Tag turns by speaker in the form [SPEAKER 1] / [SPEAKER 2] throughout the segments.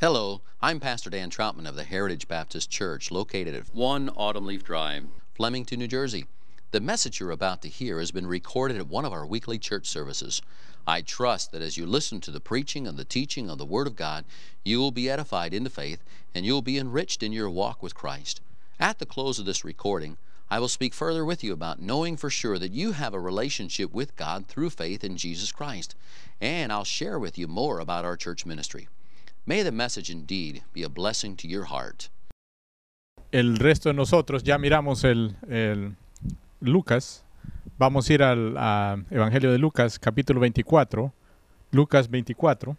[SPEAKER 1] Hello, I'm Pastor Dan Troutman of the Heritage Baptist Church located at 1 Autumn Leaf Drive, Flemington, New Jersey. The message you're about to hear has been recorded at one of our weekly church services. I trust that as you listen to the preaching and the teaching of the Word of God, you will be edified into faith and you will be enriched in your walk with Christ. At the close of this recording, I will speak further with you about knowing for sure that you have a relationship with God through faith in Jesus Christ. And I'll share with you more about our church ministry. May the message indeed be a blessing to your heart.
[SPEAKER 2] El resto de nosotros ya miramos el Lucas. Vamos a ir al Evangelio de Lucas, capítulo 24. Lucas 24.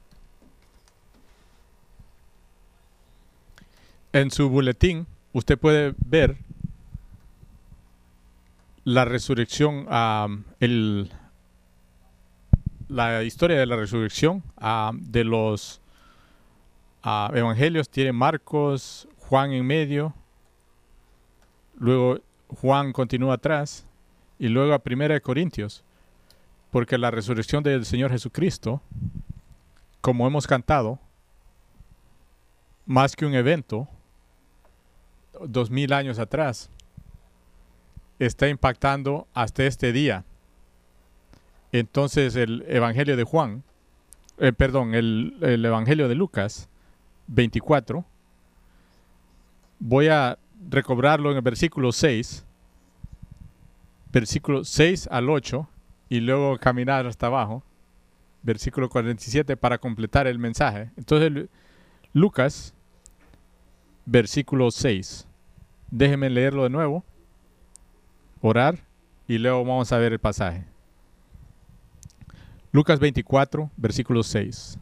[SPEAKER 2] En su boletín usted puede ver la resurrección, la historia de la resurrección de los evangelios. Tiene Marcos, Juan en medio, luego Juan continúa atrás y luego a 1 Corintios, porque la resurrección del Señor Jesucristo, como hemos cantado, más que un evento 2000 años atrás, está impactando hasta este día. Entonces el Evangelio de Juan, el Evangelio de Lucas 24, voy a recobrarlo en el versículo 6 al 8 y luego caminar hasta abajo, versículo 47, para completar el mensaje. Entonces Lucas, versículo 6, déjenme leerlo de nuevo, orar y luego vamos a ver el pasaje. Lucas 24, versículo 6.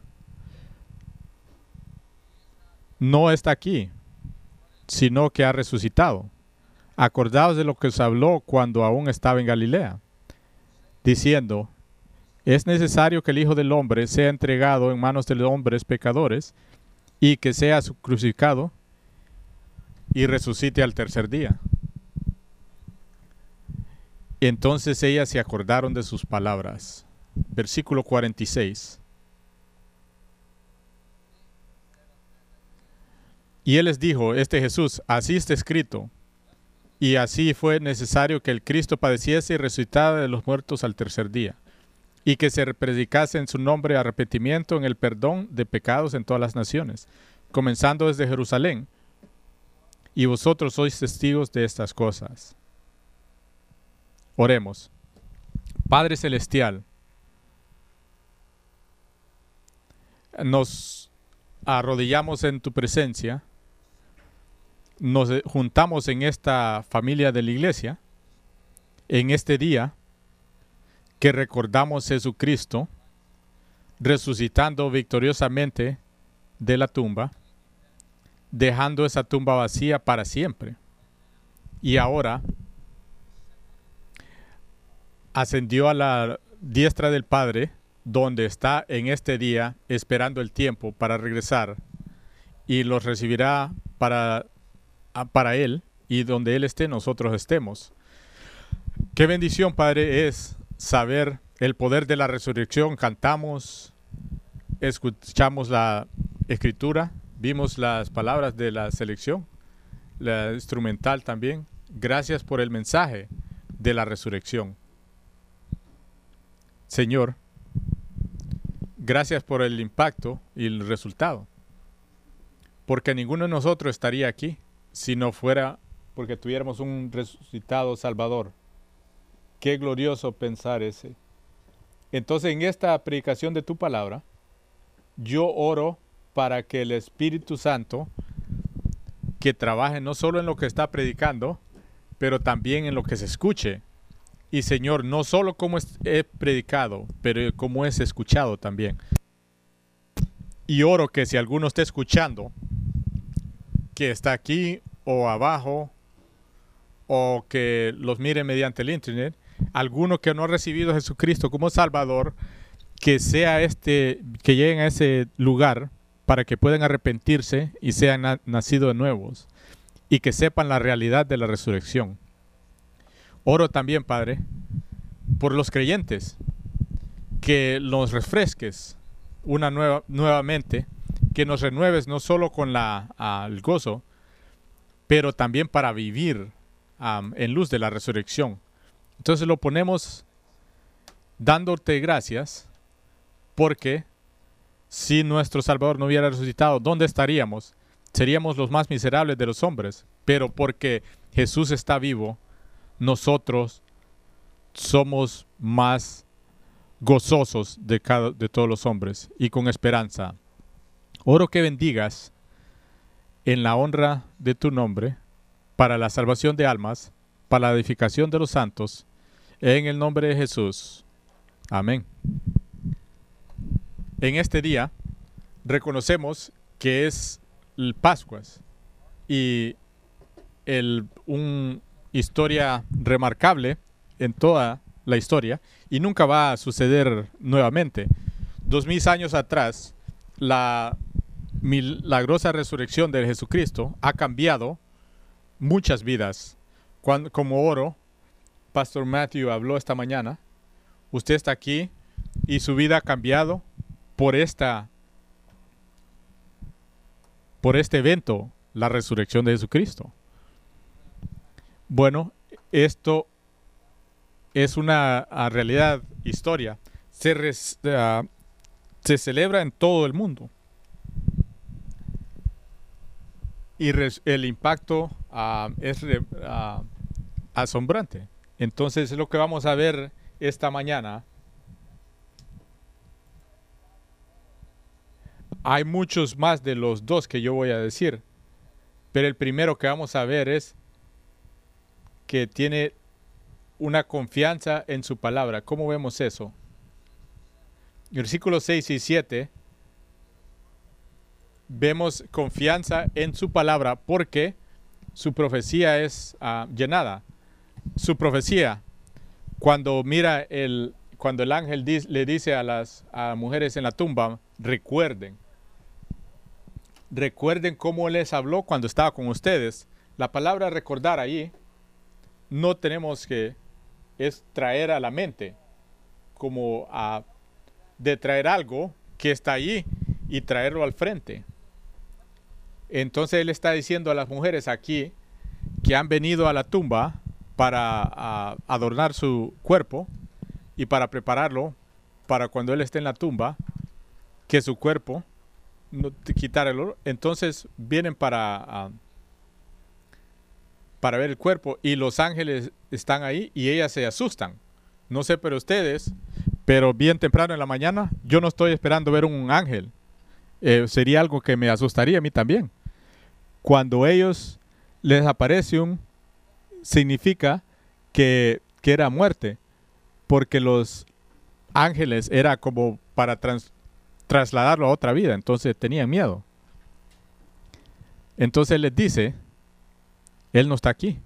[SPEAKER 2] No está aquí, sino que ha resucitado. Acordaos de lo que os habló cuando aún estaba en Galilea, diciendo: es necesario que el Hijo del Hombre sea entregado en manos de los hombres pecadores y que sea crucificado y resucite al tercer día. Entonces ellas se acordaron de sus palabras. Versículo 46. Y él les dijo, Jesús, así está escrito, y así fue necesario que el Cristo padeciese y resucitara de los muertos al tercer día, y que se predicase en su nombre arrepentimiento en el perdón de pecados en todas las naciones, comenzando desde Jerusalén. Y vosotros sois testigos de estas cosas. Oremos. Padre Celestial, nos arrodillamos en tu presencia, nos juntamos en esta familia de la iglesia, en este día que recordamos a Jesucristo resucitando victoriosamente de la tumba, dejando esa tumba vacía para siempre. Y ahora ascendió a la diestra del Padre, donde está en este día esperando el tiempo para regresar, y los recibirá para Él, y donde Él esté, nosotros estemos. Qué bendición, Padre, es saber el poder de la resurrección. Cantamos, escuchamos la escritura, vimos las palabras de la selección, la instrumental también. Gracias por el mensaje de la resurrección. Señor, gracias por el impacto y el resultado, porque ninguno de nosotros estaría aquí si no fuera porque tuviéramos un resucitado Salvador. Qué glorioso pensar ese. Entonces, en esta predicación de tu palabra, yo oro para que el Espíritu Santo, que trabaje no solo en lo que está predicando, pero también en lo que se escuche. Y Señor, no solo como he predicado, pero como es escuchado también. Y oro que si alguno está escuchando, que está aquí o abajo, o que los mire mediante el internet, alguno que no ha recibido a Jesucristo como Salvador, que lleguen a ese lugar para que puedan arrepentirse y sean nacidos de nuevos, y que sepan la realidad de la resurrección. Oro también, Padre, por los creyentes, que los refresques nuevamente que nos renueves no solo con el gozo, pero también para vivir en luz de la resurrección. Entonces lo ponemos dándote gracias, porque si nuestro Salvador no hubiera resucitado, ¿dónde estaríamos? Seríamos los más miserables de los hombres, pero porque Jesús está vivo, nosotros somos más gozosos de todos los hombres y con esperanza. Oro que bendigas en la honra de tu nombre, para la salvación de almas, para la edificación de los santos, en el nombre de Jesús. Amén. En este día reconocemos que es el Pascuas y una historia remarcable en toda la historia, y nunca va a suceder nuevamente. 2000 años atrás, la milagrosa resurrección de Jesucristo ha cambiado muchas vidas. Como oro, Pastor Matthew habló esta mañana, usted está aquí y su vida ha cambiado por este evento, la resurrección de Jesucristo. Bueno, esto es una realidad, historia. Se celebra en todo el mundo. Y el impacto es asombrante. Entonces, lo que vamos a ver esta mañana, hay muchos más de los dos que yo voy a decir, pero el primero que vamos a ver es que tiene una confianza en su palabra. ¿Cómo vemos eso? Versículos 6 y 7, vemos confianza en su palabra porque su profecía es llenada. Su profecía, cuando el ángel le dice a las mujeres en la tumba, recuerden cómo les habló cuando estaba con ustedes. La palabra recordar ahí, no tenemos que, es traer a la mente, como de traer algo que está allí y traerlo al frente. Entonces él está diciendo a las mujeres aquí que han venido a la tumba para adornar su cuerpo y para prepararlo para cuando él esté en la tumba, que su cuerpo no quitar el olor. Entonces vienen para ver el cuerpo, y los ángeles están ahí y ellas se asustan. No sé pero ustedes, pero bien temprano en la mañana yo no estoy esperando ver un ángel. Sería algo que me asustaría a mí también. Cuando ellos les aparece significa que era muerte, porque los ángeles era como para trasladarlo a otra vida, entonces tenían miedo. Entonces les dice, él no está aquí.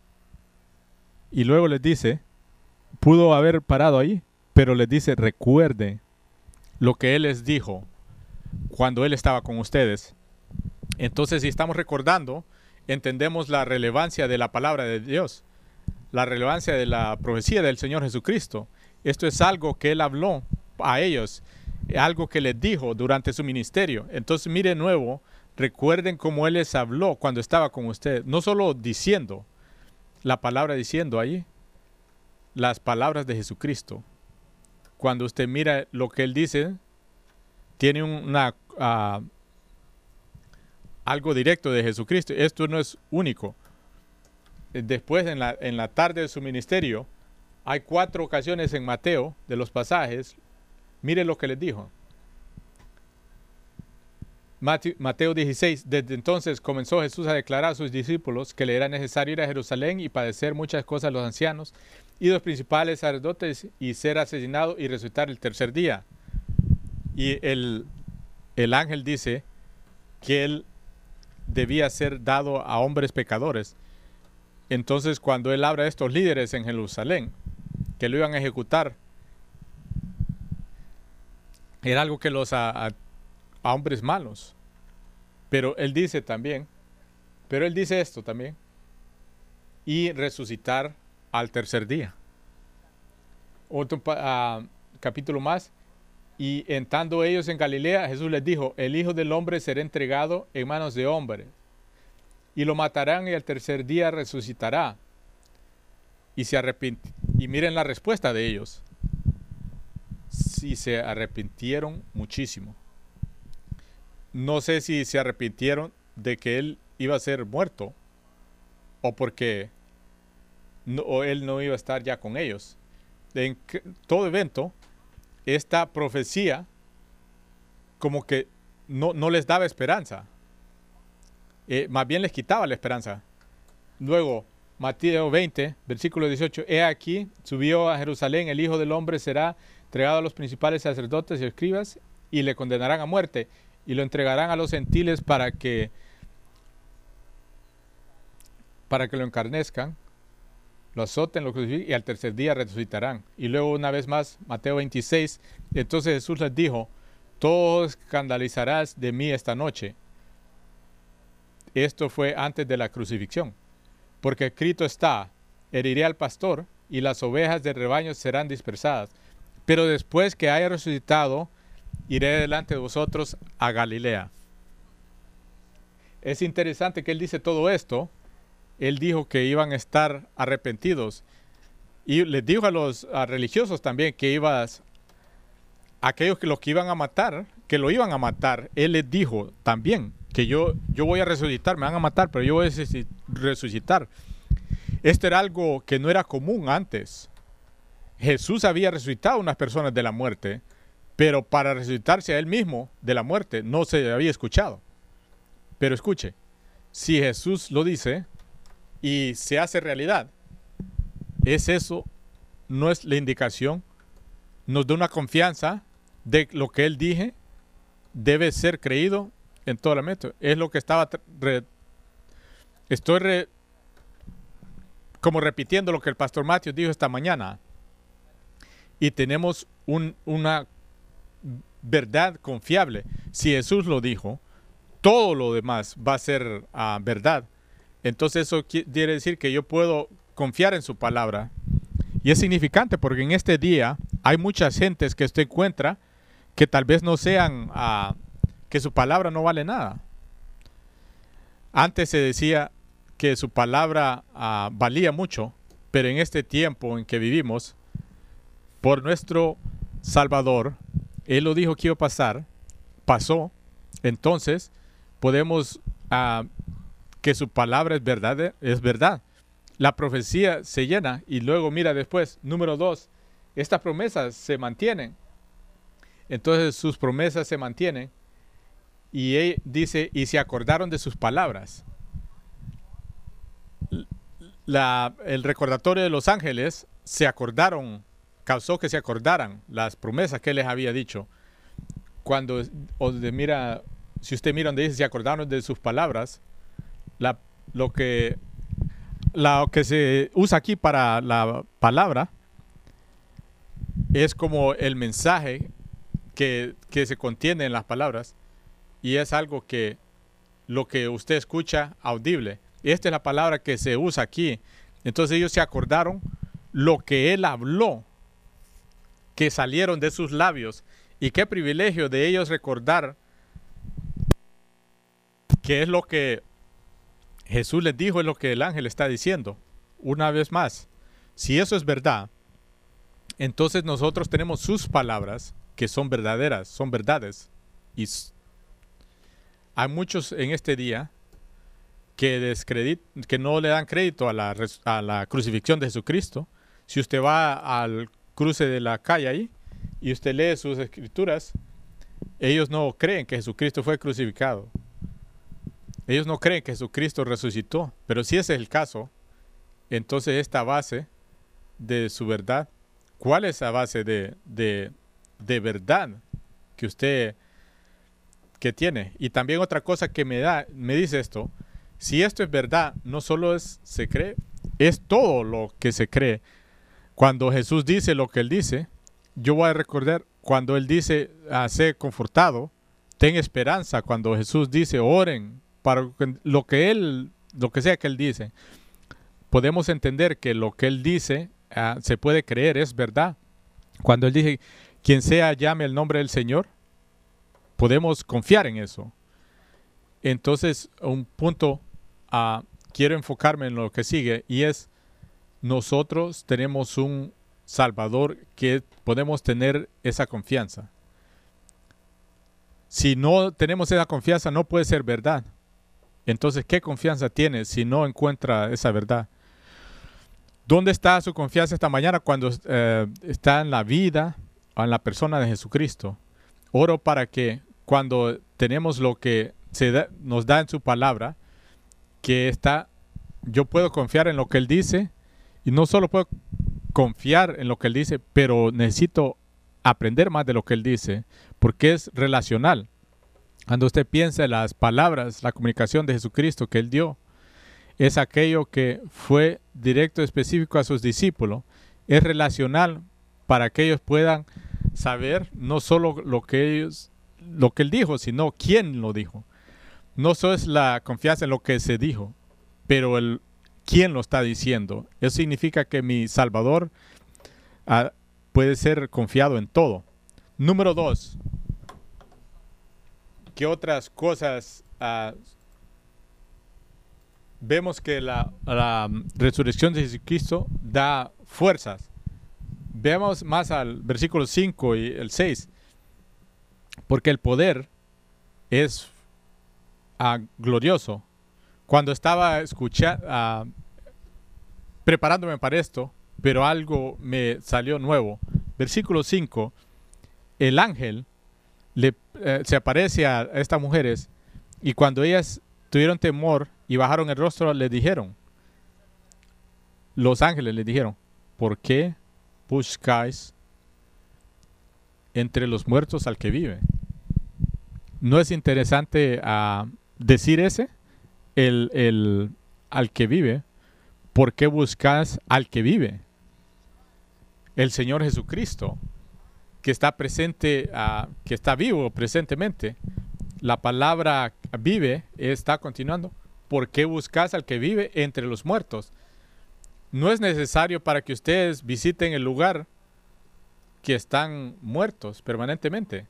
[SPEAKER 2] Y luego les dice, pudo haber parado ahí, pero les dice, recuerde lo que él les dijo cuando él estaba con ustedes. Entonces, si estamos recordando, entendemos la relevancia de la palabra de Dios, la relevancia de la profecía del Señor Jesucristo. Esto es algo que él habló a ellos, algo que les dijo durante su ministerio. Entonces, mire de nuevo, recuerden cómo él les habló cuando estaba con ustedes, no solo diciendo la palabra, diciendo ahí las palabras de Jesucristo. Cuando usted mira lo que él dice, tiene algo directo de Jesucristo. Esto no es único. Después, en la tarde de su ministerio, hay 4 ocasiones en Mateo, de los pasajes. Mire lo que les dijo. Mateo 16, desde entonces comenzó Jesús a declarar a sus discípulos que le era necesario ir a Jerusalén y padecer muchas cosas a los ancianos y los principales sacerdotes, y ser asesinado y resucitar el tercer día. Y el ángel dice que él debía ser dado a hombres pecadores. Entonces, cuando él habla de estos líderes en Jerusalén, que lo iban a ejecutar, era algo que a hombres malos. Pero él dice esto también, y resucitar al tercer día. Otro capítulo más, Y entrando ellos en Galilea, Jesús les dijo, el Hijo del Hombre será entregado en manos de hombres, y lo matarán y al tercer día resucitará. Y miren la respuesta de ellos. Si se arrepintieron muchísimo. No sé si se arrepintieron de que él iba a ser muerto o porque él no iba a estar ya con ellos. En todo evento, esta profecía como que no les daba esperanza. Más bien les quitaba la esperanza. Luego, Mateo 20, versículo 18. He aquí, subió a Jerusalén, el Hijo del Hombre será entregado a los principales sacerdotes y escribas y le condenarán a muerte y lo entregarán a los gentiles para que lo encarnezcan, lo azoten, lo crucifiquen y al tercer día resucitarán. Y luego una vez más, Mateo 26, entonces Jesús les dijo, todo escandalizarás de mí esta noche. Esto fue antes de la crucifixión, porque escrito está, heriré al pastor y las ovejas del rebaño serán dispersadas. Pero después que haya resucitado, iré delante de vosotros a Galilea. Es interesante que él dice todo esto. Él dijo que iban a estar arrepentidos. Y les dijo a los religiosos también que aquellos que los que iban a matar, que lo iban a matar. Él les dijo también que yo voy a resucitar, me van a matar, pero yo voy a resucitar. Esto era algo que no era común antes. Jesús había resucitado a unas personas de la muerte, pero para resucitarse a él mismo de la muerte no se había escuchado. Pero escuche, si Jesús lo dice y se hace realidad, ¿es eso? ¿No es la indicación? Nos da una confianza de lo que él dije debe ser creído en todo el momento. Es lo que estaba como repitiendo lo que el pastor Matthew dijo esta mañana. Y tenemos una verdad confiable. Si Jesús lo dijo, todo lo demás va a ser verdad. Entonces eso quiere decir que yo puedo confiar en su palabra. Y es significante porque en este día hay muchas gentes que usted encuentra que tal vez no sean, que su palabra no vale nada. Antes se decía que su palabra valía mucho, pero en este tiempo en que vivimos, por nuestro Salvador, Él lo dijo que iba a pasar, pasó, entonces podemos que su palabra es verdad. La profecía se llena y luego mira después, número 2, estas promesas se mantienen. Entonces sus promesas se mantienen y él dice, y se acordaron de sus palabras. El recordatorio de los ángeles se acordaron, causó que se acordaran las promesas que él les había dicho. Cuando si usted mira donde dice se acordaron de sus palabras, lo que se usa aquí para la palabra es como el mensaje que se contiene en las palabras y es algo que lo que usted escucha audible. Esta es la palabra que se usa aquí. Entonces ellos se acordaron lo que él habló, que salieron de sus labios. Y qué privilegio de ellos recordar que es lo que Jesús les dijo, es lo que el ángel está diciendo. Una vez más, si eso es verdad, entonces nosotros tenemos sus palabras que son verdaderas, son verdades. Y hay muchos en este día que no le dan crédito a la crucifixión de Jesucristo. Si usted va al cruce de la calle ahí y usted lee sus escrituras, ellos no creen que Jesucristo fue crucificado. Ellos no creen que Jesucristo resucitó. Pero si ese es el caso, entonces esta base de su verdad, ¿cuál es esa base de verdad que usted que tiene? Y también otra cosa que me dice esto, si esto es verdad, no solo se cree, es todo lo que se cree. Cuando Jesús dice lo que Él dice, yo voy a recordar cuando Él dice, sé confortado, ten esperanza. Cuando Jesús dice, oren para lo que sea que Él dice, podemos entender que lo que Él dice se puede creer, es verdad. Cuando Él dice, quien sea llame el nombre del Señor, podemos confiar en eso. Entonces, un punto, quiero enfocarme en lo que sigue, y es, nosotros tenemos un Salvador que podemos tener esa confianza. Si no tenemos esa confianza, no puede ser verdad. Entonces, ¿qué confianza tiene si no encuentra esa verdad? ¿Dónde está su confianza esta mañana? Cuando está en la vida o en la persona de Jesucristo. Oro para que cuando tenemos lo que nos da en su palabra, yo puedo confiar en lo que Él dice, y no solo puedo confiar en lo que Él dice, pero necesito aprender más de lo que Él dice, porque es relacional. Cuando usted piensa en las palabras, la comunicación de Jesucristo que Él dio, es aquello que fue directo, específico a sus discípulos. Es relacional para que ellos puedan saber no solo lo que Él dijo, sino quién lo dijo. No solo es la confianza en lo que se dijo, pero quién lo está diciendo. Eso significa que mi Salvador puede ser confiado en todo. Número 2. ¿Qué otras cosas? Vemos que la resurrección de Jesucristo da fuerzas. Veamos más al versículo 5 y el 6. Porque el poder es glorioso. Cuando estaba preparándome para esto, pero algo me salió nuevo. Versículo 5. El ángel se aparece a estas mujeres, y cuando ellas tuvieron temor y bajaron el rostro, les dijeron, los ángeles les dijeron, ¿por qué buscáis entre los muertos al que vive? ¿No es interesante decir al que vive? ¿Por qué buscas al que vive? El Señor Jesucristo, que está presente, que está vivo presentemente. La palabra vive está continuando. ¿Por qué buscas al que vive entre los muertos? No es necesario para que ustedes visiten el lugar que están muertos permanentemente.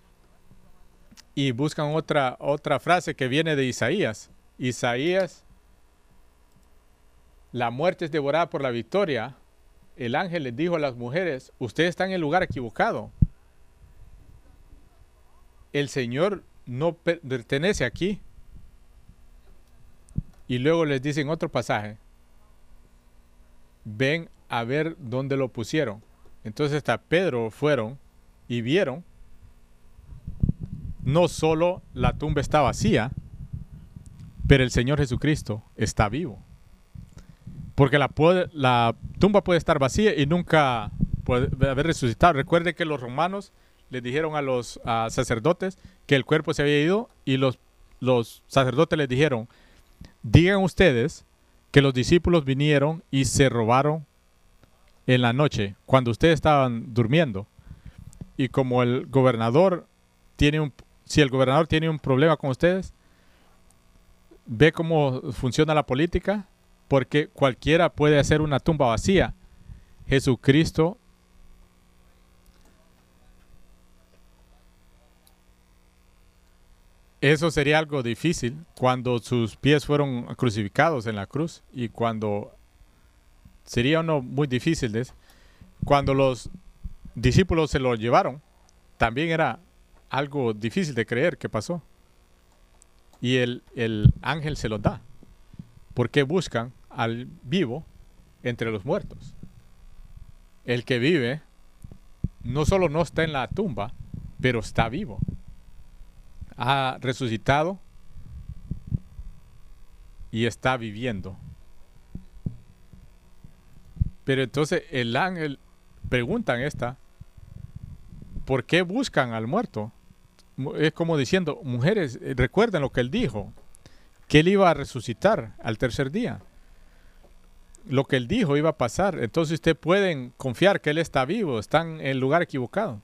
[SPEAKER 2] Y buscan otra frase que viene de Isaías. Isaías, la muerte es devorada por la victoria. El ángel les dijo a las mujeres, ustedes están en el lugar equivocado. El Señor no pertenece aquí. Y luego les dice en otro pasaje, ven a ver dónde lo pusieron. Entonces hasta Pedro fueron y vieron, no solo la tumba está vacía, pero el Señor Jesucristo está vivo. Porque la tumba puede estar vacía y nunca puede haber resucitado. Recuerde que los romanos les dijeron a los sacerdotes que el cuerpo se había ido, y los sacerdotes les dijeron, digan ustedes que los discípulos vinieron y se robaron en la noche, cuando ustedes estaban durmiendo. Y como el gobernador si el gobernador tiene un problema con ustedes, ve cómo funciona la política, porque cualquiera puede hacer una tumba vacía. Jesucristo eso sería algo difícil cuando sus pies fueron crucificados en la cruz, y sería uno muy difícil de eso. Cuando los discípulos se lo llevaron, también era algo difícil de creer que pasó. Y el ángel se los da. Porque buscan al vivo entre los muertos. El que vive no solo no está en la tumba, pero está vivo. Ha resucitado y está viviendo. Pero entonces el ángel preguntan ¿por qué buscan al muerto? Es como diciendo, mujeres, recuerden lo que él dijo, que él iba a resucitar al tercer día. Lo que él dijo iba a pasar. Entonces ustedes pueden confiar que él está vivo, están en el lugar equivocado.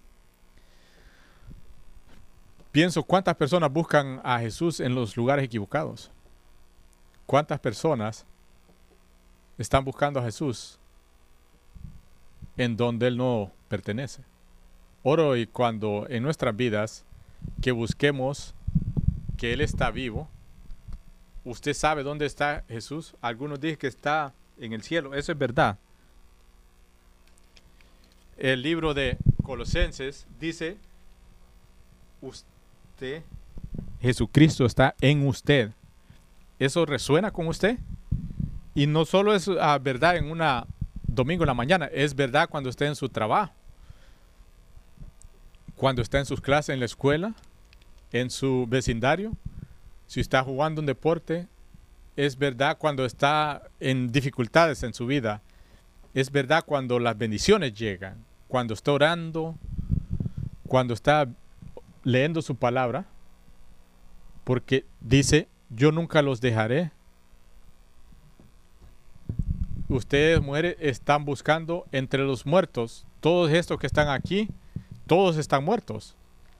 [SPEAKER 2] Pienso, ¿cuántas personas buscan a Jesús en los lugares equivocados? ¿Cuántas personas están buscando a Jesús en donde Él no pertenece? Oro y cuando en nuestras vidas que busquemos que Él está vivo. ¿Usted sabe dónde está Jesús? Algunos dicen que está en el cielo. Eso es verdad. El libro de Colosenses dice, usted, Jesucristo está en usted. ¿Eso resuena con usted? Y no solo es verdad en una domingo en la mañana, es verdad cuando esté en su trabajo, cuando está en sus clases en la escuela, en su vecindario, si está jugando un deporte, es verdad cuando está en dificultades en su vida, es verdad cuando las bendiciones llegan, cuando está orando, cuando está leyendo su palabra, porque dice, yo nunca los dejaré. Ustedes, mujeres, están buscando entre los muertos, todos estos que están aquí, todos están muertos.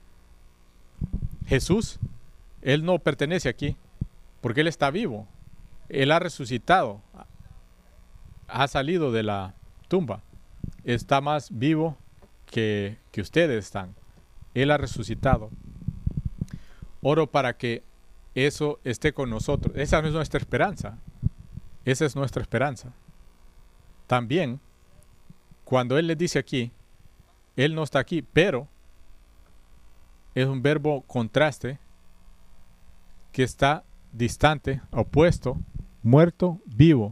[SPEAKER 2] Jesús, Él no pertenece aquí, porque Él está vivo. Él ha resucitado, ha salido de la tumba. Está más vivo que ustedes están. Él ha resucitado. Oro para que eso esté con nosotros. Esa es nuestra esperanza. Esa es nuestra esperanza. También, cuando Él les dice aquí, Él no está aquí, pero es un verbo contraste que está distante, opuesto, muerto, vivo.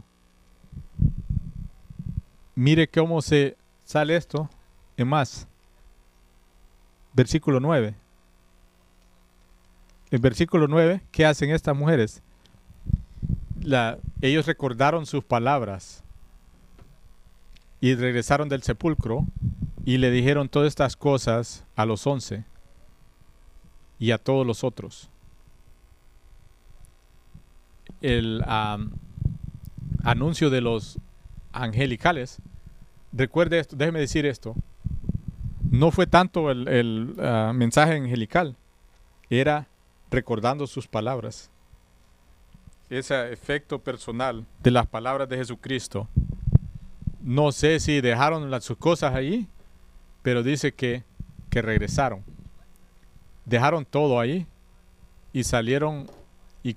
[SPEAKER 2] Mire cómo se sale esto en más. Versículo 9. En versículo 9, ¿qué hacen estas mujeres? Ellos recordaron sus palabras y regresaron del sepulcro y le dijeron todas estas cosas a los 11 y a todos los otros. El anuncio de los angelicales, recuerde esto, déjeme decir esto, no fue tanto el mensaje angelical, era recordando sus palabras. Ese efecto personal de las palabras de Jesucristo. No sé si dejaron sus cosas allí, pero dice que regresaron. Dejaron todo ahí y salieron y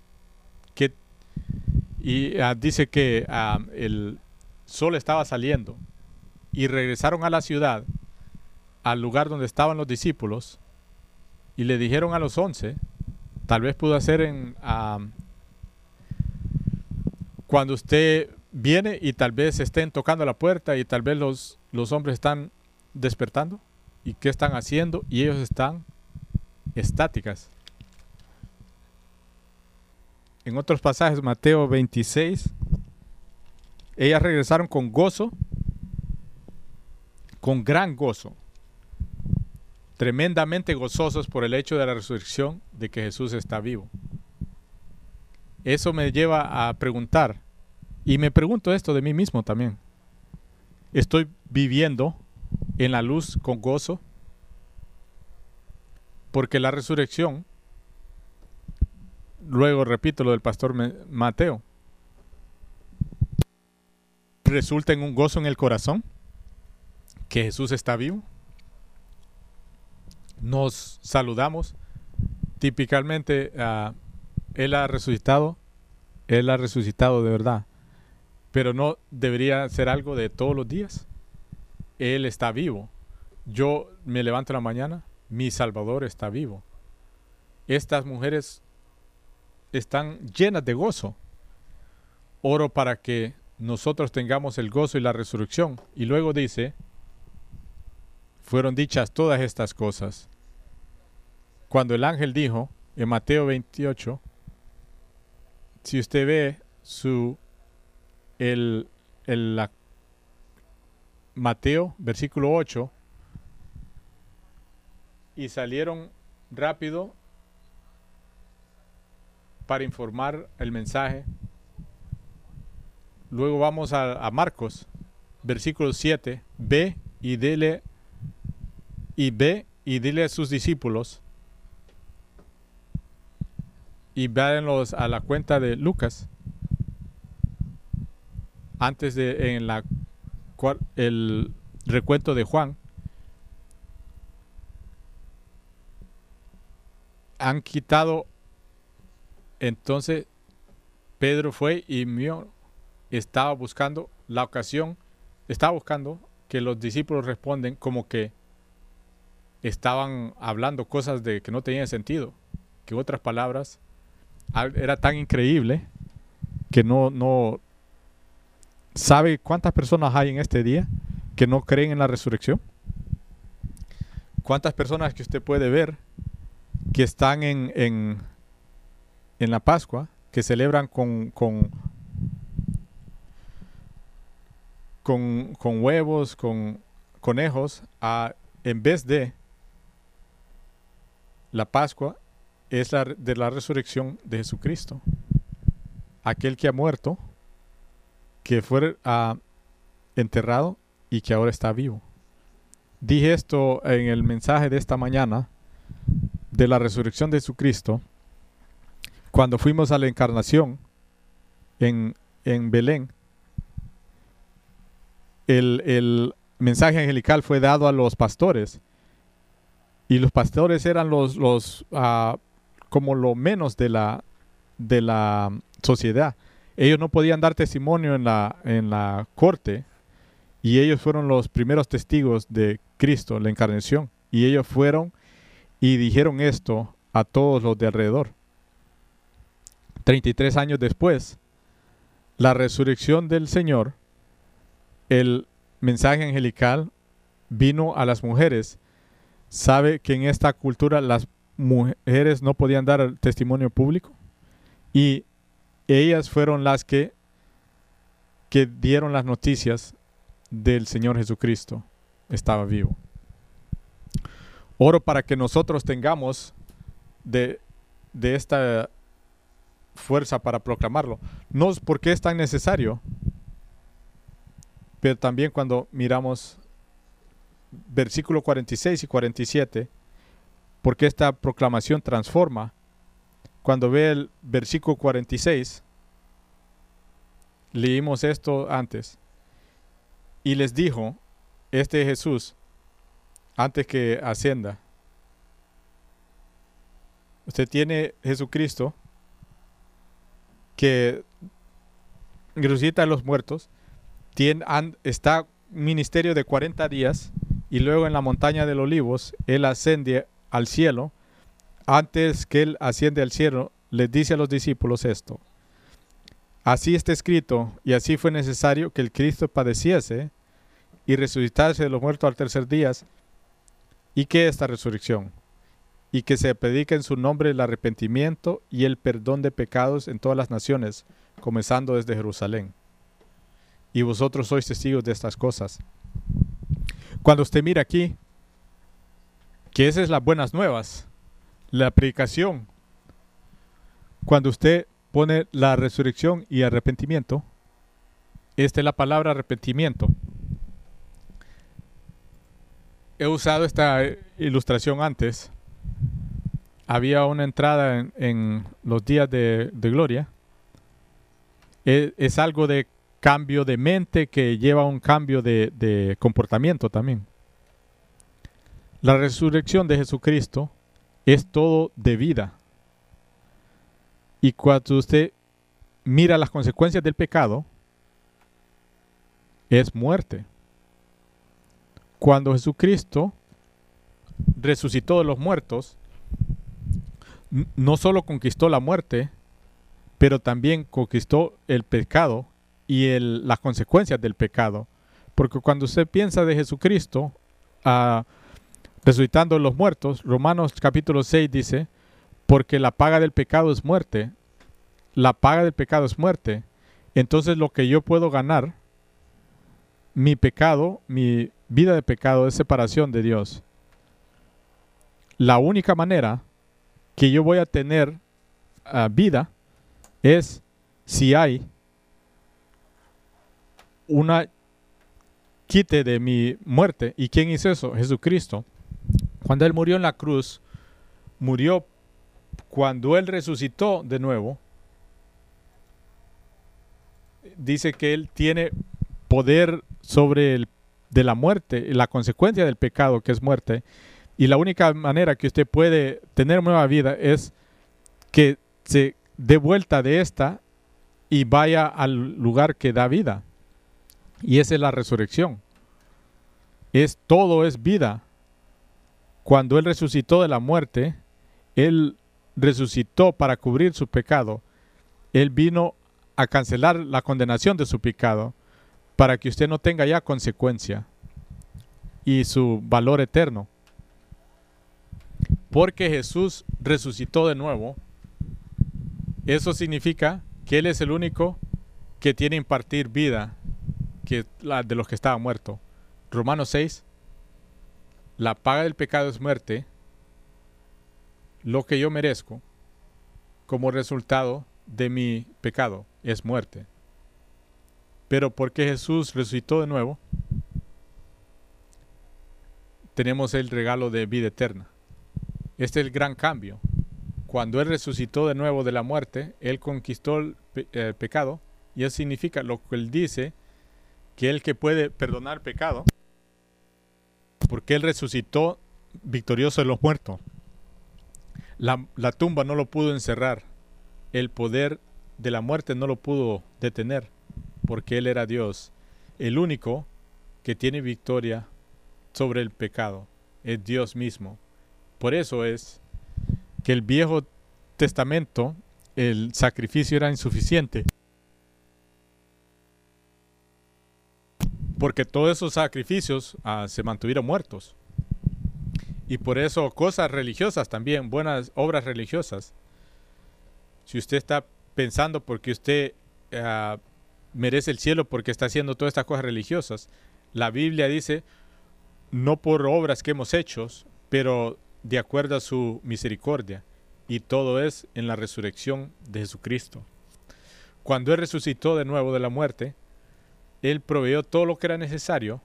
[SPEAKER 2] dice que el sol estaba saliendo y regresaron a la ciudad, al lugar donde estaban los discípulos, y le dijeron a los 11, tal vez pudo hacer cuando usted viene y tal vez estén tocando la puerta y tal vez los hombres están despertando y qué están haciendo y ellos están estáticas. En otros pasajes, Mateo 26, ellas regresaron con gozo, con gran gozo, tremendamente gozosos por el hecho de la resurrección, de que Jesús está vivo. Eso me lleva a preguntar, y me pregunto esto de mí mismo también. ¿Estoy viviendo en la luz con gozo? Porque la resurrección, luego repito lo del pastor Mateo, resulta en un gozo en el corazón, que Jesús está vivo. Nos saludamos, típicamente Él ha resucitado de verdad, pero no debería ser algo de todos los días. Él está vivo. Yo me levanto en la mañana, mi Salvador está vivo. Estas mujeres están llenas de gozo. Oro para que nosotros tengamos el gozo y la resurrección. Y luego dice, fueron dichas todas estas cosas. Cuando el ángel dijo, en Mateo 28, si usted ve Mateo, versículo 8, y salieron rápido para informar el mensaje. Luego vamos a Marcos, versículo 7, ve y dile a sus discípulos, y véanlos a la cuenta de Lucas, antes de el recuento de Juan, han quitado. Entonces Pedro fue y estaba buscando la ocasión, estaba buscando que los discípulos responden como que estaban hablando cosas que no tenían sentido, que otras palabras era tan increíble que no sabe cuántas personas hay en este día que no creen en la resurrección. Cuántas personas que usted puede ver que están en la Pascua, que celebran con huevos, con conejos, en vez de la Pascua es de la resurrección de Jesucristo, aquel que ha muerto, que fue enterrado y que ahora está vivo. Dije esto en el mensaje de esta mañana de la resurrección de Jesucristo, cuando fuimos a la encarnación en Belén. El mensaje angelical fue dado a los pastores, y los pastores eran como lo menos de la sociedad. Ellos no podían dar testimonio en la corte, y ellos fueron los primeros testigos de Cristo, la encarnación, y ellos fueron y dijeron esto a todos los de alrededor. 33 años después, la resurrección del Señor, el mensaje angelical vino a las mujeres. ¿Sabe que en esta cultura las mujeres no podían dar el testimonio público? Y ellas fueron las que dieron las noticias del Señor Jesucristo. Estaba vivo. Oro para que nosotros tengamos de esta fuerza para proclamarlo. No es porque es tan necesario, pero también cuando miramos versículo 46 y 47, porque esta proclamación transforma. Cuando ve el versículo 46, leímos esto antes. Y les dijo, este es Jesús, antes que ascienda. Usted tiene Jesucristo, que resucita a los muertos, está ministerio de 40 días, y luego en la montaña de los Olivos, Él asciende al cielo. Antes que Él asciende al cielo, les dice a los discípulos esto: así está escrito, y así fue necesario que el Cristo padeciese y resucitase de los muertos al tercer día, y que esta resurrección, y que se predique en su nombre el arrepentimiento y el perdón de pecados en todas las naciones, comenzando desde Jerusalén. Y vosotros sois testigos de estas cosas. Cuando usted mira aquí, que esas son las buenas nuevas, la predicación, cuando usted pone la resurrección y arrepentimiento, esta es la palabra arrepentimiento. He usado esta ilustración antes. Había una entrada en los días de gloria. Es algo de cambio de mente que lleva a un cambio de comportamiento también. La resurrección de Jesucristo es todo de vida. Y cuando usted mira las consecuencias del pecado, es muerte. Cuando Jesucristo resucitó de los muertos, no solo conquistó la muerte, pero también conquistó el pecado y las consecuencias del pecado. Porque cuando usted piensa de Jesucristo resucitando de los muertos, Romanos capítulo 6 dice: porque la paga del pecado es muerte. La paga del pecado es muerte. Entonces lo que yo puedo ganar, mi pecado, mi vida de pecado, es separación de Dios. La única manera que yo voy a tener vida es si hay una quite de mi muerte. ¿Y quién hizo eso? Jesucristo. Cuando Él murió en la cruz, murió cuando Él resucitó de nuevo. Dice que Él tiene poder sobre de la muerte, la consecuencia del pecado, que es muerte. Y la única manera que usted puede tener nueva vida es que se dé vuelta de esta y vaya al lugar que da vida. Y esa es la resurrección. Todo es vida. Cuando Él resucitó de la muerte, Él resucitó para cubrir su pecado. Él vino a cancelar la condenación de su pecado para que usted no tenga ya consecuencia y su valor eterno. Porque Jesús resucitó de nuevo, eso significa que Él es el único que tiene impartir vida de los que estaban muertos. Romanos 6, la paga del pecado es muerte, lo que yo merezco como resultado de mi pecado es muerte. Pero porque Jesús resucitó de nuevo, tenemos el regalo de vida eterna. Este es el gran cambio. Cuando Él resucitó de nuevo de la muerte, Él conquistó el pecado, y eso significa lo que Él dice, que Él que puede perdonar pecado, porque Él resucitó victorioso de los muertos. La tumba no lo pudo encerrar, el poder de la muerte no lo pudo detener, porque Él era Dios, el único que tiene victoria sobre el pecado, es Dios mismo. Por eso es que el Viejo Testamento, el sacrificio era insuficiente, porque todos esos sacrificios se mantuvieron muertos. Y por eso cosas religiosas también, buenas obras religiosas, si usted está pensando porque usted merece el cielo porque está haciendo todas estas cosas religiosas, la Biblia dice, no por obras que hemos hecho, pero de acuerdo a su misericordia, y todo es en la resurrección de Jesucristo. Cuando Él resucitó de nuevo de la muerte, Él proveyó todo lo que era necesario,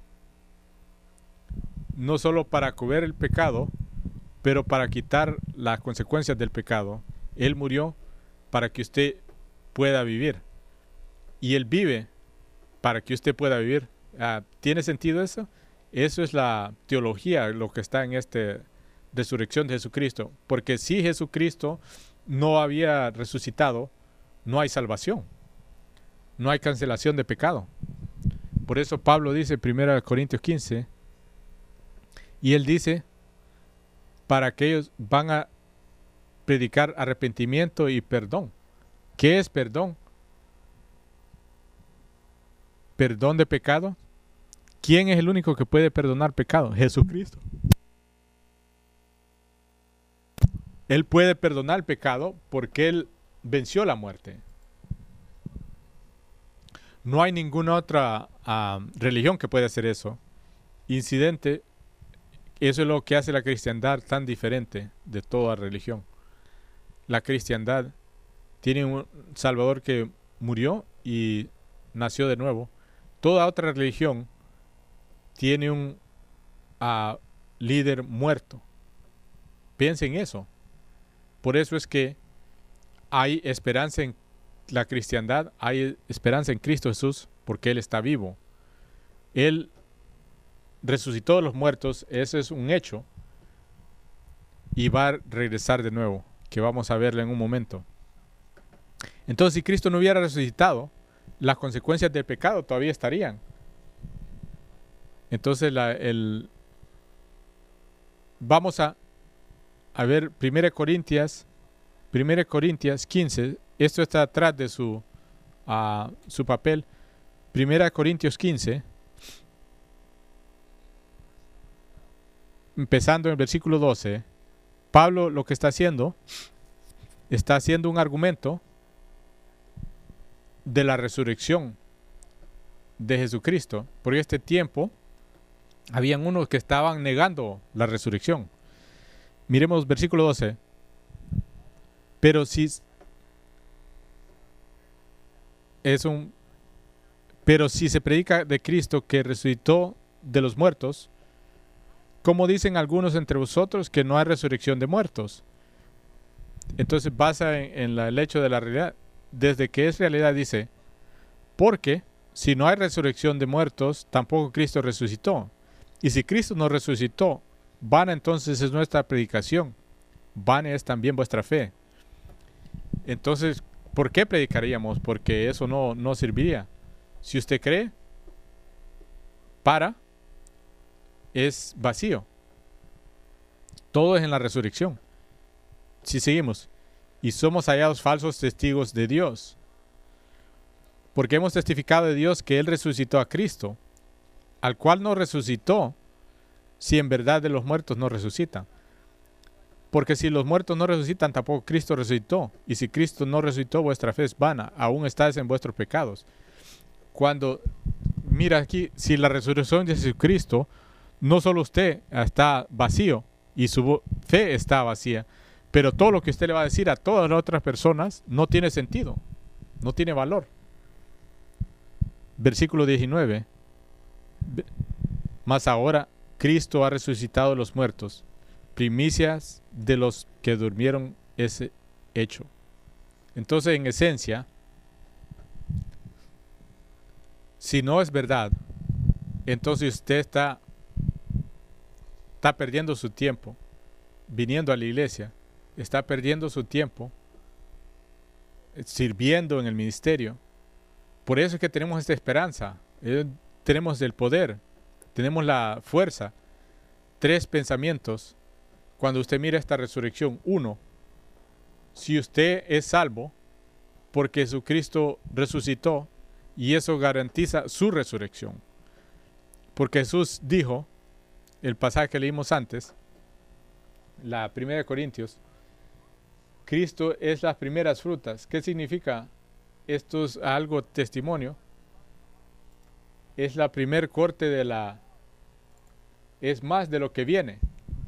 [SPEAKER 2] no solo para cubrir el pecado, pero para quitar las consecuencias del pecado. Él murió para que usted pueda vivir, y Él vive para que usted pueda vivir. ¿Tiene sentido eso? Eso es la teología, lo que está en esta resurrección de Jesucristo. Porque si Jesucristo no había resucitado, no hay salvación, no hay cancelación de pecado. Por eso Pablo dice en 1 Corintios 15, y él dice, para que ellos van a predicar arrepentimiento y perdón. ¿Qué es perdón? ¿Perdón de pecado? ¿Quién es el único que puede perdonar pecado? Jesucristo. Él puede perdonar pecado porque Él venció la muerte. No hay ninguna otra religión que pueda hacer eso. Incidente, eso es lo que hace la cristiandad tan diferente de toda religión. La cristiandad tiene un Salvador que murió y nació de nuevo. Toda otra religión tiene un líder muerto. Piensen en eso. Por eso es que hay esperanza en la cristiandad, hay esperanza en Cristo Jesús, porque Él está vivo. Él resucitó de los muertos, ese es un hecho, y va a regresar de nuevo, que vamos a verlo en un momento. Entonces, si Cristo no hubiera resucitado, las consecuencias del pecado todavía estarían. Entonces, vamos a ver 1 Corintios 15, esto está atrás de su papel. 1 Corintios 15, empezando en el versículo 12, Pablo lo que está haciendo un argumento de la resurrección de Jesucristo. Por este tiempo habían unos que estaban negando la resurrección. Miremos versículo 12. Pero si se predica de Cristo que resucitó de los muertos, ¿cómo dicen algunos entre vosotros que no hay resurrección de muertos? Entonces basa en el hecho de la realidad. Desde que es realidad dice, porque si no hay resurrección de muertos, tampoco Cristo resucitó. Y si Cristo no resucitó, vana entonces es nuestra predicación, vana es también vuestra fe. Entonces, ¿por qué predicaríamos? Porque eso no serviría. Si usted cree, es vacío. Todo es en la resurrección. Si seguimos, y somos hallados falsos testigos de Dios, porque hemos testificado de Dios que Él resucitó a Cristo, al cual no resucitó, si en verdad de los muertos no resucitan. Porque si los muertos no resucitan, tampoco Cristo resucitó. Y si Cristo no resucitó, vuestra fe es vana, aún estáis en vuestros pecados. Cuando mira aquí, si la resurrección de Jesucristo, no solo usted está vacío y su fe está vacía, pero todo lo que usted le va a decir a todas las otras personas no tiene sentido, no tiene valor. Versículo 19. Mas ahora Cristo ha resucitado de los muertos, primicias de los que durmieron ese hecho. Entonces, en esencia, si no es verdad, entonces usted está perdiendo su tiempo viniendo a la iglesia, está perdiendo su tiempo sirviendo en el ministerio. Por eso es que tenemos esta esperanza, tenemos el poder, tenemos la fuerza. 3 pensamientos cuando usted mira esta resurrección. 1, si usted es salvo porque Jesucristo resucitó, y eso garantiza su resurrección. Porque Jesús dijo, el pasaje que leímos antes, la 1 Corintios, Cristo es las primeras frutas. ¿Qué significa? Esto es algo testimonio. Es la primer corte es más de lo que viene.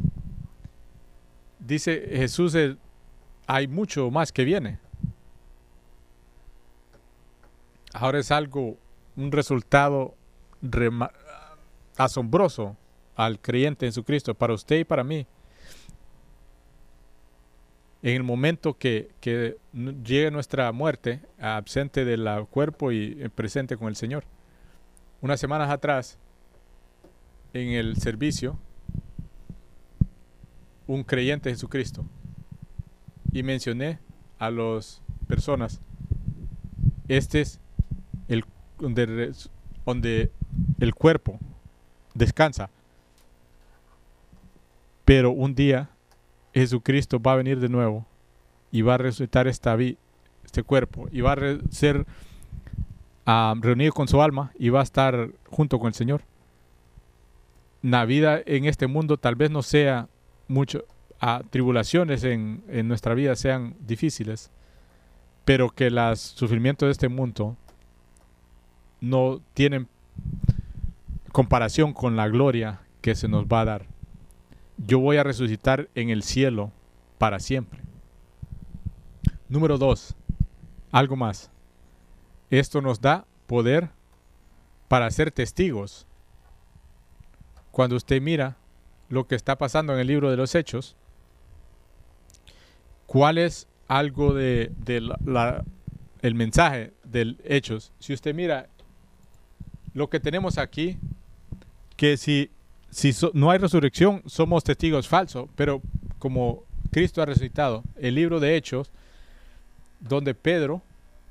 [SPEAKER 2] Dice Jesús, hay mucho más que viene. Ahora es un resultado asombroso al creyente en Jesucristo, para usted y para mí. En el momento que llegue nuestra muerte, absente del cuerpo y presente con el Señor. Unas semanas atrás, en el servicio, un creyente de Jesucristo, y mencioné a las personas, este es donde el cuerpo descansa, pero un día Jesucristo va a venir de nuevo y va a resucitar este cuerpo, y va a ser reunido con su alma y va a estar junto con el Señor. La vida en este mundo tal vez no sea mucho, tribulaciones en nuestra vida sean difíciles, pero que los sufrimientos de este mundo no tienen comparación con la gloria que se nos va a dar. Yo voy a resucitar en el cielo para siempre. Número 2, algo más. Esto nos da poder para ser testigos. Cuando usted mira lo que está pasando en el libro de los Hechos, ¿cuál es algo el mensaje del Hechos? Si usted mira lo que tenemos aquí, que si no hay resurrección, somos testigos falsos, pero como Cristo ha resucitado, el libro de Hechos, donde Pedro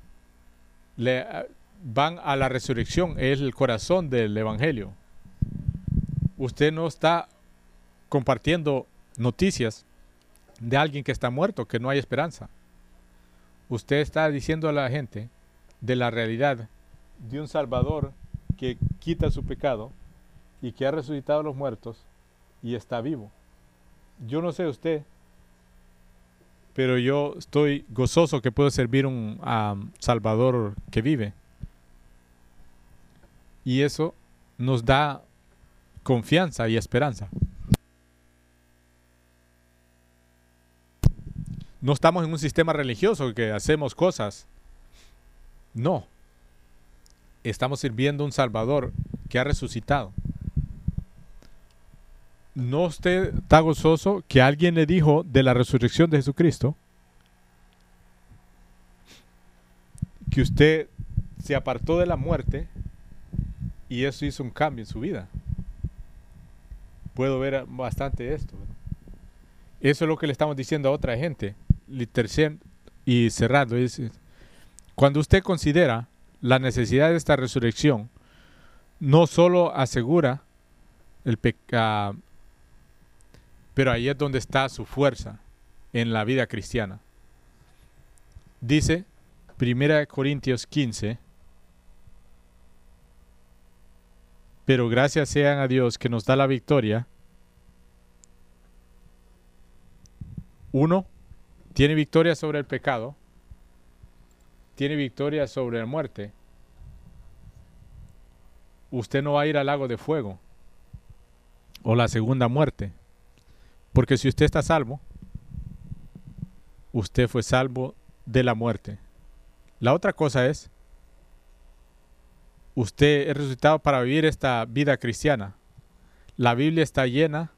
[SPEAKER 2] van a la resurrección, es el corazón del evangelio. Usted no está compartiendo noticias de alguien que está muerto, que no hay esperanza. Usted está diciendo a la gente de la realidad de un Salvador que quita su pecado y que ha resucitado a los muertos y está vivo. Yo no sé usted, pero yo estoy gozoso que puedo servir un Salvador que vive. Y eso nos da confianza y esperanza. No estamos en un sistema religioso que hacemos cosas. No. Estamos sirviendo a un Salvador que ha resucitado. ¿No usted está gozoso que alguien le dijo de la resurrección de Jesucristo? Que usted se apartó de la muerte y eso hizo un cambio en su vida. puedo ver bastante esto. Eso es lo que le estamos diciendo a otra gente. Y cerrando, cuando usted considera la necesidad de esta resurrección, no solo asegura el pecado, pero ahí es donde está su fuerza en la vida cristiana. Dice 1 Corintios 15, pero gracias sean a Dios que nos da la victoria. 1. Tiene victoria sobre el pecado. Tiene victoria sobre la muerte. Usted no va a ir al lago de fuego o la segunda muerte. Porque si usted está salvo, usted fue salvo de la muerte. La otra cosa es, usted es resucitado para vivir esta vida cristiana. La Biblia está llena.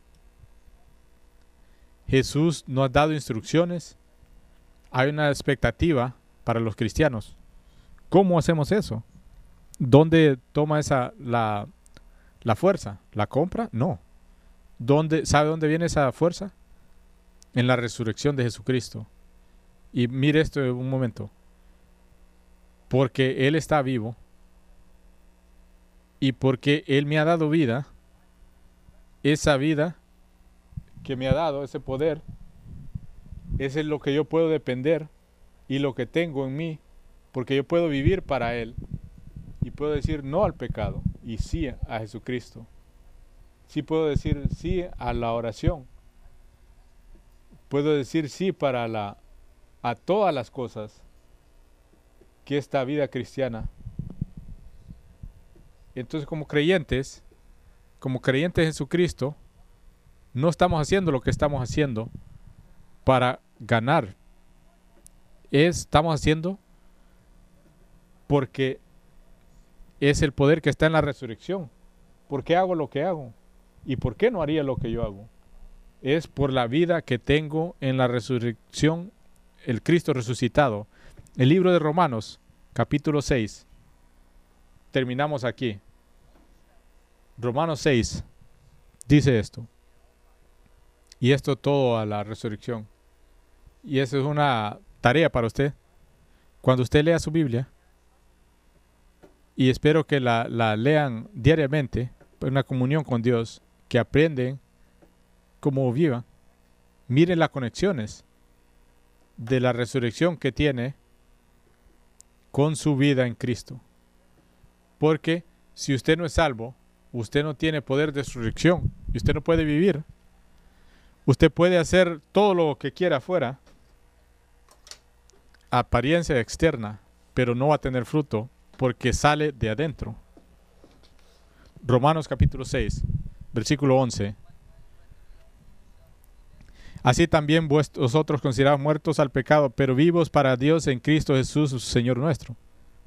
[SPEAKER 2] Jesús nos ha dado instrucciones. Hay una expectativa para los cristianos. ¿Cómo hacemos eso? ¿Dónde toma la fuerza? ¿La compra? No. ¿Sabe dónde viene esa fuerza? En la resurrección de Jesucristo. Y mire esto un momento. Porque Él está vivo y porque Él me ha dado vida, esa vida que me ha dado, ese poder, ese es lo que yo puedo depender y lo que tengo en mí, porque yo puedo vivir para Él y puedo decir no al pecado y sí a Jesucristo. Sí puedo decir sí a la oración. Puedo decir sí a todas las cosas que esta vida cristiana. Entonces, como creyentes de Jesucristo, no estamos haciendo lo que estamos haciendo para ganar. Estamos haciendo porque es el poder que está en la resurrección. ¿Por qué hago lo que hago? ¿Y por qué no haría lo que yo hago? Es por la vida que tengo en la resurrección, el Cristo resucitado. El libro de Romanos, capítulo 6. Terminamos aquí. Romanos 6 dice esto. Y esto todo a la resurrección. Y eso es una tarea para usted. Cuando usted lea su Biblia, y espero que la lean diariamente, en una comunión con Dios, que aprenden cómo vivan, miren las conexiones de la resurrección que tiene con su vida en Cristo. Porque si usted no es salvo, usted no tiene poder de resurrección y usted no puede vivir. Usted puede hacer todo lo que quiera afuera, apariencia externa, pero no va a tener fruto porque sale de adentro. Romanos capítulo 6, versículo 11. Así también vosotros considerados muertos al pecado, pero vivos para Dios en Cristo Jesús, Señor nuestro.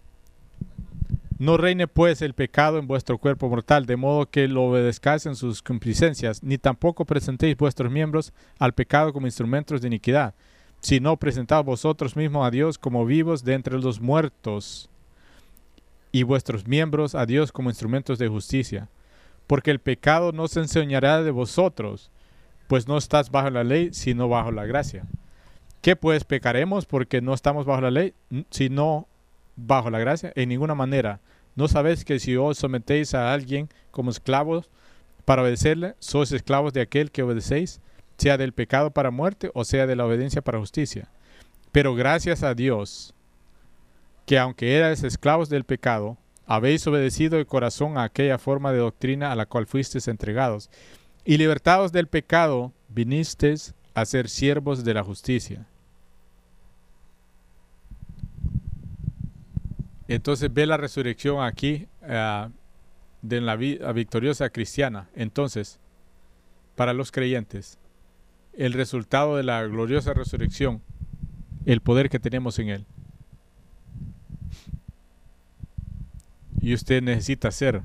[SPEAKER 2] No reine pues el pecado en vuestro cuerpo mortal, de modo que lo obedezcáis en sus concupiscencias, ni tampoco presentéis vuestros miembros al pecado como instrumentos de iniquidad, sino presentaos vosotros mismos a Dios como vivos de entre los muertos, y vuestros miembros a Dios como instrumentos de justicia. Porque el pecado no se enseñará de vosotros, pues no estás bajo la ley, sino bajo la gracia. ¿Qué pues pecaremos porque no estamos bajo la ley, sino bajo la gracia? En ninguna manera. ¿No sabéis que si os sometéis a alguien como esclavos para obedecerle, sois esclavos de aquel que obedecéis, sea del pecado para muerte o sea de la obediencia para justicia? Pero gracias a Dios, que aunque erais esclavos del pecado, habéis obedecido de corazón a aquella forma de doctrina a la cual fuisteis entregados, y libertados del pecado, vinisteis a ser siervos de la justicia. Entonces ve la resurrección aquí de la victoriosa cristiana. Entonces, para los creyentes, el resultado de la gloriosa resurrección, el poder que tenemos en Él. Y usted necesita ser.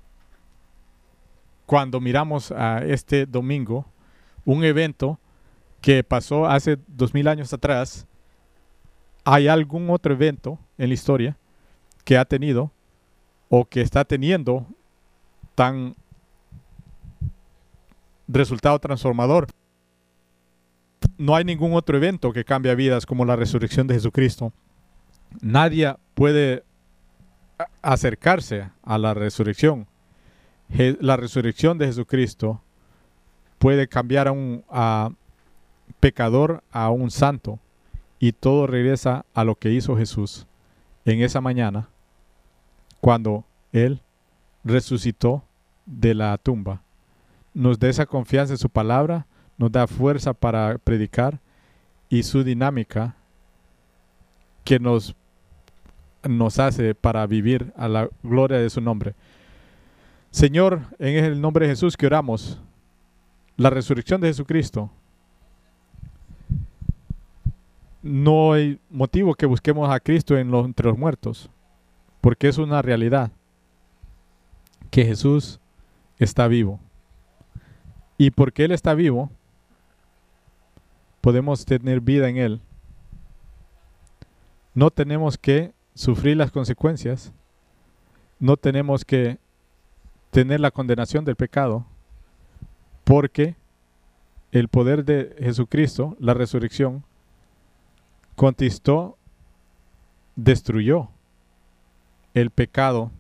[SPEAKER 2] Cuando miramos a este domingo, un evento que pasó hace 2000 años atrás, ¿hay algún otro evento en la historia que ha tenido o que está teniendo tan resultado transformador. No hay ningún otro evento que cambie vidas como la resurrección de Jesucristo. Nadie puede acercarse a la resurrección. La resurrección de Jesucristo puede cambiar a pecador a un santo, y todo regresa a lo que hizo Jesús en esa mañana cuando Él resucitó de la tumba. Nos da esa confianza en su palabra, nos da fuerza para predicar, y su dinámica que nos hace para vivir a la gloria de su nombre. Señor, en el nombre de Jesús que oramos, la resurrección de Jesucristo. No hay motivo que busquemos a Cristo entre los muertos, porque es una realidad que Jesús está vivo. Y porque Él está vivo, podemos tener vida en Él. No tenemos que sufrir las consecuencias, no tenemos que tener la condenación del pecado, porque el poder de Jesucristo, la resurrección, conquistó, destruyó el pecado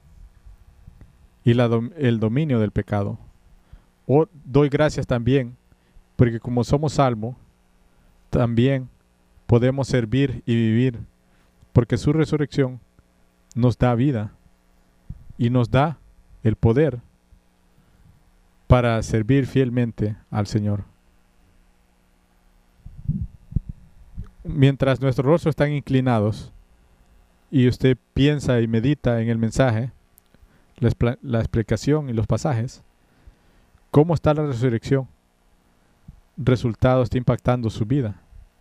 [SPEAKER 2] y el dominio del pecado. Doy gracias también, porque como somos salvos, también podemos servir y vivir, porque su resurrección nos da vida y nos da el poder para servir fielmente al Señor. Mientras nuestros rostros están inclinados y usted piensa y medita en el mensaje, la explicación y los pasajes, ¿cómo está la resurrección? Resultado está impactando su vida.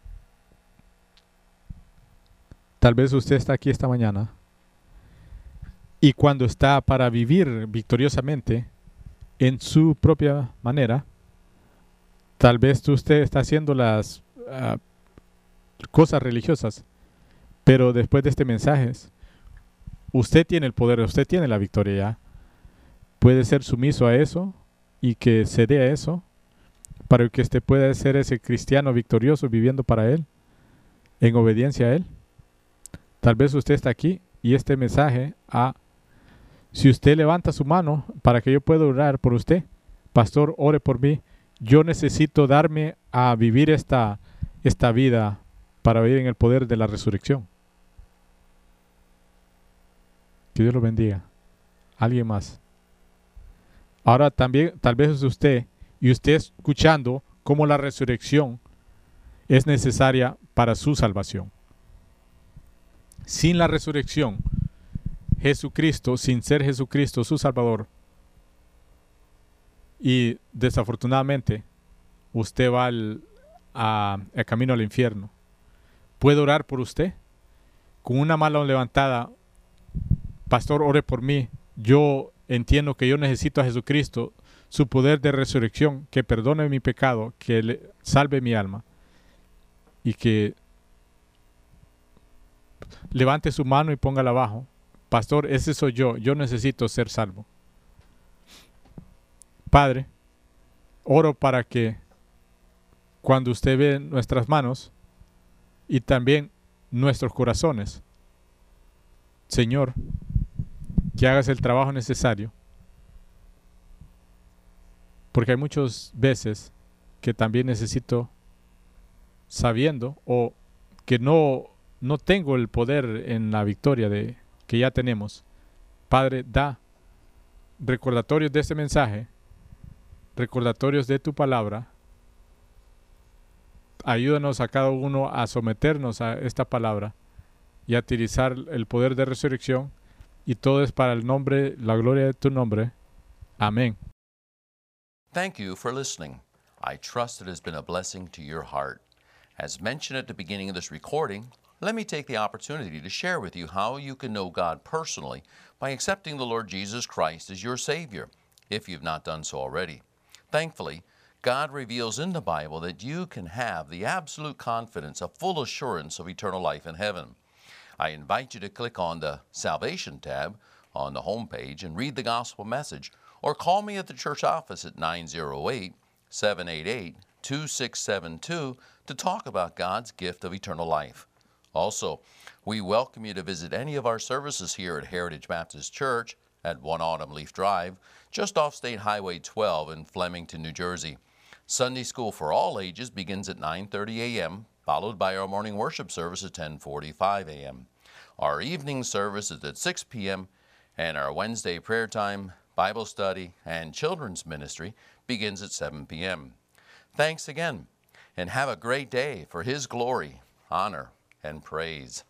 [SPEAKER 2] Tal vez usted está aquí esta mañana y cuando está para vivir victoriosamente en su propia manera, tal vez usted está haciendo las cosas religiosas, pero después de este mensaje, usted tiene el poder, usted tiene la victoria ya. Puede ser sumiso a eso y que se dé a eso para que usted pueda ser ese cristiano victorioso viviendo para Él, en obediencia a Él. Tal vez usted está aquí y este mensaje, si usted levanta su mano para que yo pueda orar por usted, pastor, ore por mí, yo necesito darme a vivir esta vida para vivir en el poder de la resurrección. Que Dios lo bendiga. ¿Alguien más? Ahora también, tal vez es usted, y usted escuchando cómo la resurrección es necesaria para su salvación. Sin la resurrección, Jesucristo, sin ser Jesucristo su Salvador, y desafortunadamente usted va al camino al infierno. ¿Puedo orar por usted? Con una mano levantada, pastor, ore por mí. Yo entiendo que yo necesito a Jesucristo, su poder de resurrección, que perdone mi pecado, que salve mi alma. Y que levante su mano y póngala abajo. Pastor, ese soy yo necesito ser salvo. Padre, oro para que cuando usted ve nuestras manos y también nuestros corazones, Señor, que hagas el trabajo necesario, porque hay muchas veces que también necesito, sabiendo o que no tengo el poder en la victoria que ya tenemos. Padre, da recordatorios de este mensaje, recordatorios de tu palabra. Ayúdanos a cada uno a someternos a esta palabra y a utilizar el poder de resurrección, y todo es para el nombre, la gloria de tu nombre. Amén.
[SPEAKER 1] Thank you for listening. I trust it has been a blessing to your heart. As mentioned at the beginning of this recording, let me take the opportunity to share with you how you can know God personally by accepting the Lord Jesus Christ as your Savior, if you've not done so already. Thankfully, God reveals in the Bible that you can have the absolute confidence, a full assurance of eternal life in heaven. I invite you to click on the Salvation tab on the home page and read the gospel message, or call me at the church office at 908-788-2672 to talk about God's gift of eternal life. Also, we welcome you to visit any of our services here at Heritage Baptist Church at 1 Autumn Leaf Drive, just off State Highway 12 in Flemington, New Jersey. Sunday school for all ages begins at 9:30 a.m., followed by our morning worship service at 10:45 a.m. Our evening service is at 6 p.m., and our Wednesday prayer time, Bible study, and children's ministry begins at 7 p.m. Thanks again, and have a great day for His glory, honor, and praise.